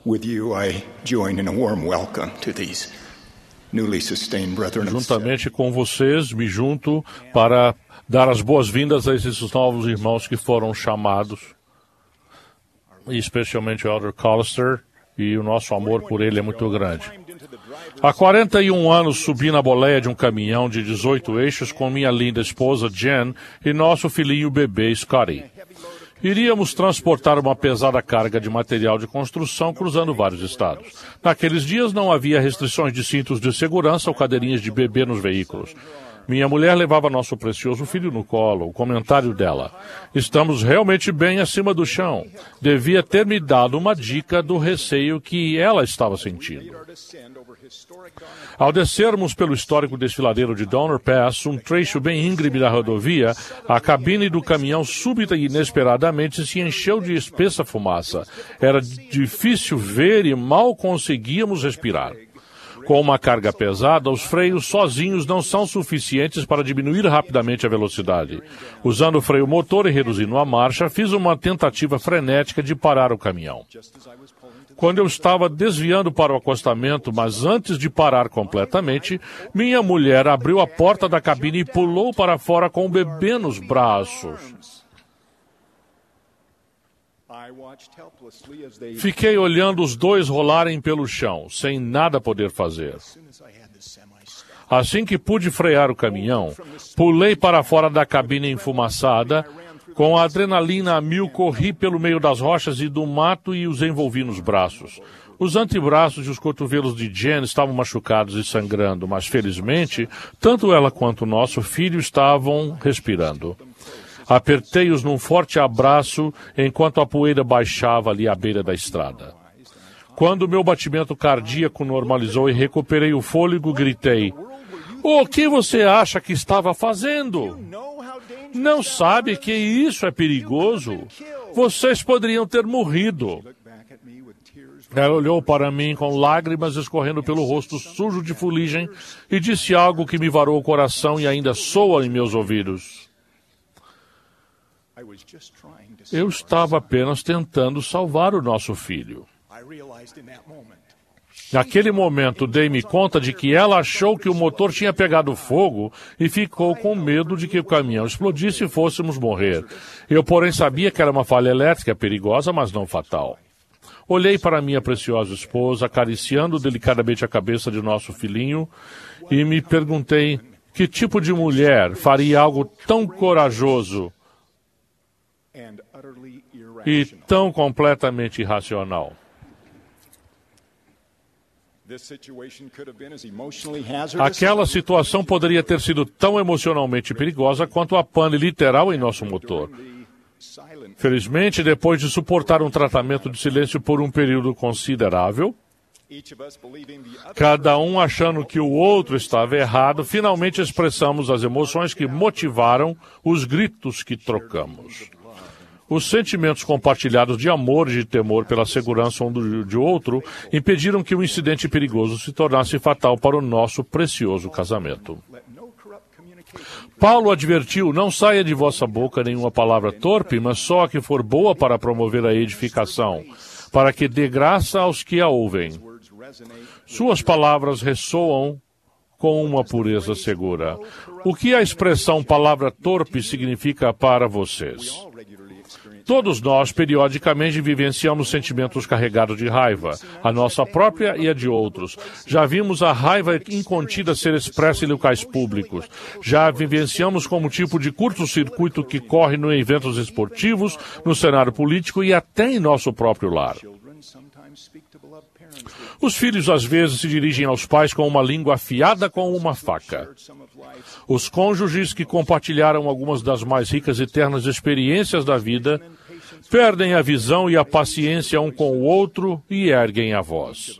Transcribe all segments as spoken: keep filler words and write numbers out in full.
With you, I join in a warm welcome to these newly sustained brethren. Juntamente com vocês, me junto para dar as boas-vindas a esses novos irmãos que foram chamados, especialmente o Elder Collister, e o nosso amor por ele é muito grande. Há quarenta e um anos subi na boleia de um caminhão de dezoito eixos com minha linda esposa Jen e nosso filhinho bebê Scotty. Iríamos transportar uma pesada carga de material de construção cruzando vários estados. Naqueles dias não havia restrições de cintos de segurança ou cadeirinhas de bebê nos veículos. Minha mulher levava nosso precioso filho no colo. O comentário dela: estamos realmente bem acima do chão. Devia ter me dado uma dica do receio que ela estava sentindo. Ao descermos pelo histórico desfiladeiro de Donner Pass, um trecho bem íngreme da rodovia, a cabine do caminhão súbita e inesperadamente se encheu de espessa fumaça. Era difícil ver e mal conseguíamos respirar. Com uma carga pesada, os freios sozinhos não são suficientes para diminuir rapidamente a velocidade. Usando o freio motor e reduzindo a marcha, fiz uma tentativa frenética de parar o caminhão. Quando eu estava desviando para o acostamento, mas antes de parar completamente, minha mulher abriu a porta da cabine e pulou para fora com o bebê nos braços. Fiquei olhando os dois rolarem pelo chão, sem nada poder fazer. Assim que pude frear o caminhão, pulei para fora da cabine enfumaçada. Com a adrenalina a mil, corri pelo meio das rochas e do mato e os envolvi nos braços. Os antebraços e os cotovelos de Jen estavam machucados e sangrando, mas felizmente, tanto ela quanto nosso filho estavam respirando. Apertei-os num forte abraço enquanto a poeira baixava ali à beira da estrada. Quando meu batimento cardíaco normalizou e recuperei o fôlego, gritei: "O que você acha que estava fazendo? Não sabe que isso é perigoso? Vocês poderiam ter morrido." Ela olhou para mim com lágrimas escorrendo pelo rosto sujo de fuligem e disse algo que me varou o coração e ainda soa em meus ouvidos. Eu estava apenas tentando salvar o nosso filho. Naquele momento, dei-me conta de que ela achou que o motor tinha pegado fogo e ficou com medo de que o caminhão explodisse e fôssemos morrer. Eu, porém, sabia que era uma falha elétrica perigosa, mas não fatal. Olhei para minha preciosa esposa, acariciando delicadamente a cabeça de nosso filhinho, e me perguntei que tipo de mulher faria algo tão corajoso e tão completamente irracional. Aquela situação poderia ter sido tão emocionalmente perigosa quanto a pane literal em nosso motor. Felizmente, depois de suportar um tratamento de silêncio por um período considerável, cada um achando que o outro estava errado, finalmente expressamos as emoções que motivaram os gritos que trocamos. Os sentimentos compartilhados de amor e de temor pela segurança um do de outro impediram que o incidente perigoso se tornasse fatal para o nosso precioso casamento. Paulo advertiu: não saia de vossa boca nenhuma palavra torpe, mas só a que for boa para promover a edificação, para que dê graça aos que a ouvem. Suas palavras ressoam com uma pureza segura. O que a expressão palavra torpe significa para vocês? Todos nós, periodicamente, vivenciamos sentimentos carregados de raiva, a nossa própria e a de outros. Já vimos a raiva incontida ser expressa em locais públicos. Já vivenciamos como tipo de curto-circuito que corre em eventos esportivos, no cenário político e até em nosso próprio lar. Os filhos, às vezes, se dirigem aos pais com uma língua afiada com uma faca. Os cônjuges que compartilharam algumas das mais ricas e ternas experiências da vida perdem a visão e a paciência um com o outro e erguem a voz.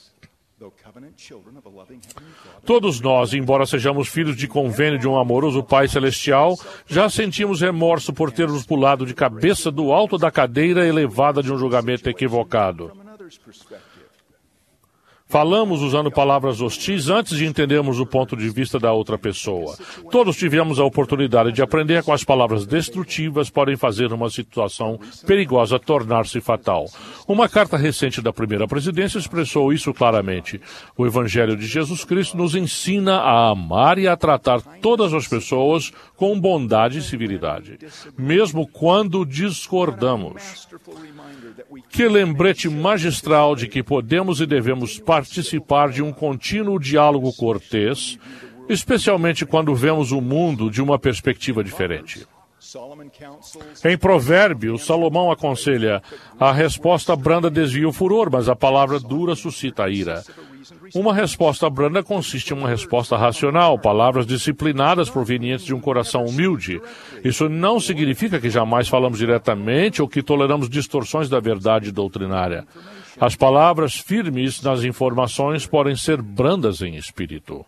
Todos nós, embora sejamos filhos de convênio de um amoroso Pai Celestial, já sentimos remorso por termos pulado de cabeça do alto da cadeira elevada de um julgamento equivocado. Falamos usando palavras hostis antes de entendermos o ponto de vista da outra pessoa. Todos tivemos a oportunidade de aprender como as palavras destrutivas podem fazer uma situação perigosa tornar-se fatal. Uma carta recente da primeira presidência expressou isso claramente. O Evangelho de Jesus Cristo nos ensina a amar e a tratar todas as pessoas com bondade e civilidade, mesmo quando discordamos. Que lembrete magistral de que podemos e devemos participar de um contínuo diálogo cortês, especialmente quando vemos o mundo de uma perspectiva diferente. Em Provérbios, Salomão aconselha: a resposta branda desvia o furor, mas a palavra dura suscita a ira. Uma resposta branda consiste em uma resposta racional, palavras disciplinadas provenientes de um coração humilde. Isso não significa que jamais falamos diretamente ou que toleramos distorções da verdade doutrinária. As palavras firmes nas informações podem ser brandas em espírito.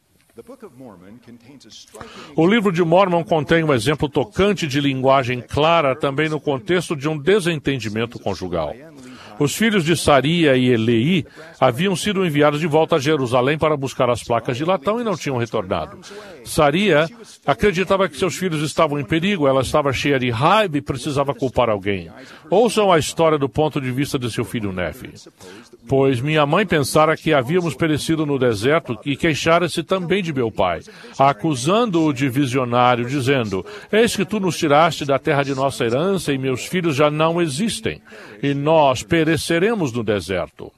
O livro de Mormon contém um exemplo tocante de linguagem clara também no contexto de um desentendimento conjugal. Os filhos de Saria e Elei haviam sido enviados de volta a Jerusalém para buscar as placas de latão e não tinham retornado. Saria acreditava que seus filhos estavam em perigo, ela estava cheia de raiva e precisava culpar alguém. Ouçam a história do ponto de vista de seu filho Nefe. Pois minha mãe pensara que havíamos perecido no deserto e queixara-se também de meu pai, acusando-o de visionário, dizendo: eis que tu nos tiraste da terra de nossa herança e meus filhos já não existem, e nós pereceremos no deserto.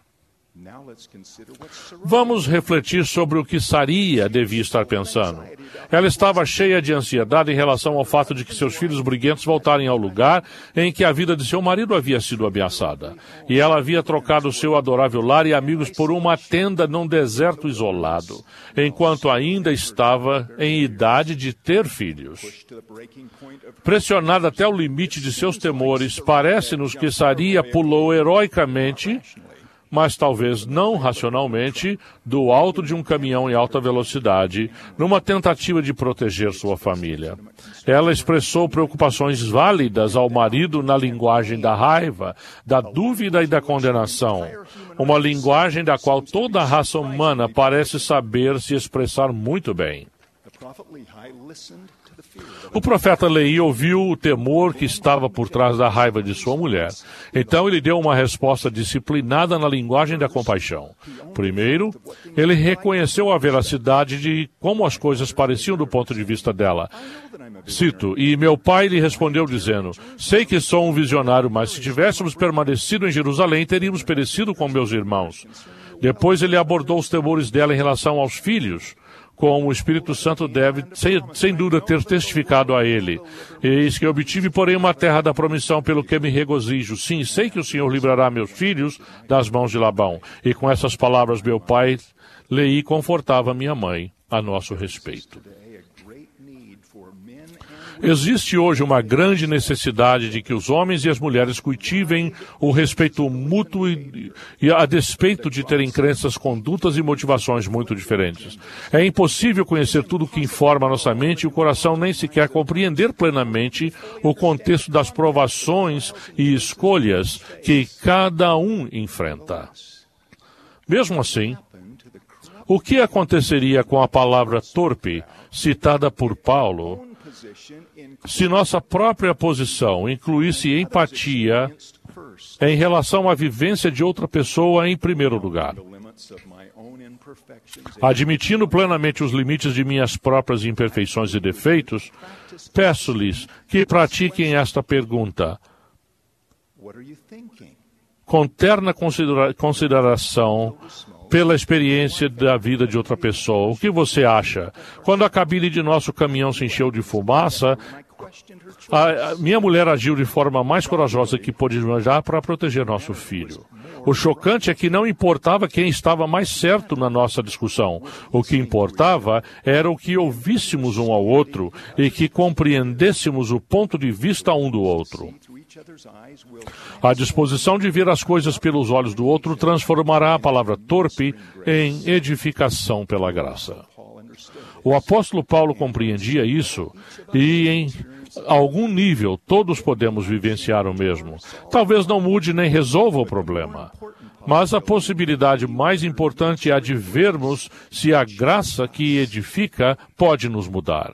Vamos refletir sobre o que Saria devia estar pensando. Ela estava cheia de ansiedade em relação ao fato de que seus filhos briguentos voltarem ao lugar em que a vida de seu marido havia sido ameaçada. E ela havia trocado seu adorável lar e amigos por uma tenda num deserto isolado, enquanto ainda estava em idade de ter filhos. Pressionada até o limite de seus temores, parece-nos que Saria pulou heroicamente, mas talvez não racionalmente, do alto de um caminhão em alta velocidade, numa tentativa de proteger sua família. Ela expressou preocupações válidas ao marido na linguagem da raiva, da dúvida e da condenação, uma linguagem da qual toda a raça humana parece saber se expressar muito bem. O profeta Leí ouviu o temor que estava por trás da raiva de sua mulher. Então ele deu uma resposta disciplinada na linguagem da compaixão. Primeiro, ele reconheceu a veracidade de como as coisas pareciam do ponto de vista dela. Cito: e meu pai lhe respondeu dizendo: sei que sou um visionário, mas se tivéssemos permanecido em Jerusalém, teríamos perecido com meus irmãos. Depois ele abordou os temores dela em relação aos filhos, como o Espírito Santo deve, sem, sem dúvida, ter testificado a ele. Eis que obtive, porém, uma terra da promissão, pelo que me regozijo. Sim, sei que o Senhor livrará meus filhos das mãos de Labão. E com essas palavras, meu pai, Leí, confortava minha mãe a nosso respeito. Existe hoje uma grande necessidade de que os homens e as mulheres cultivem o respeito mútuo e, e a despeito de terem crenças, condutas e motivações muito diferentes. É impossível conhecer tudo que informa a nossa mente e o coração nem sequer compreender plenamente o contexto das provações e escolhas que cada um enfrenta. Mesmo assim, o que aconteceria com a palavra torpe citada por Paulo se nossa própria posição incluísse empatia em relação à vivência de outra pessoa em primeiro lugar? Admitindo plenamente os limites de minhas próprias imperfeições e defeitos, peço-lhes que pratiquem esta pergunta com terna considera- consideração pela experiência da vida de outra pessoa. O que você acha? Quando a cabine de nosso caminhão se encheu de fumaça, a, a minha mulher agiu de forma mais corajosa que pôde imaginar para proteger nosso filho. O chocante é que não importava quem estava mais certo na nossa discussão. O que importava era o que ouvíssemos um ao outro e que compreendêssemos o ponto de vista um do outro. A disposição de ver as coisas pelos olhos do outro transformará a palavra torpe em edificação pela graça. O apóstolo Paulo compreendia isso e, em algum nível, todos podemos vivenciar o mesmo. Talvez não mude nem resolva o problema. Mas a possibilidade mais importante é a de vermos se a graça que edifica pode nos mudar.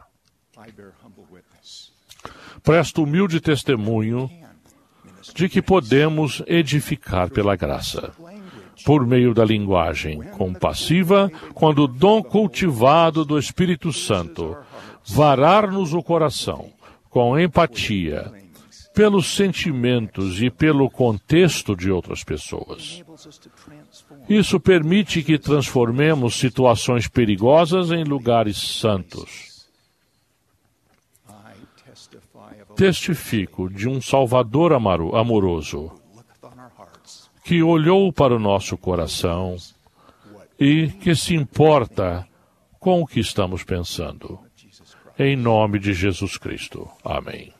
Presto humilde testemunho de que podemos edificar pela graça, por meio da linguagem compassiva, quando o dom cultivado do Espírito Santo varar-nos o coração com empatia, pelos sentimentos e pelo contexto de outras pessoas. Isso permite que transformemos situações perigosas em lugares santos. Testifico de um Salvador amoroso que olhou para o nosso coração e que se importa com o que estamos pensando. Em nome de Jesus Cristo. Amém.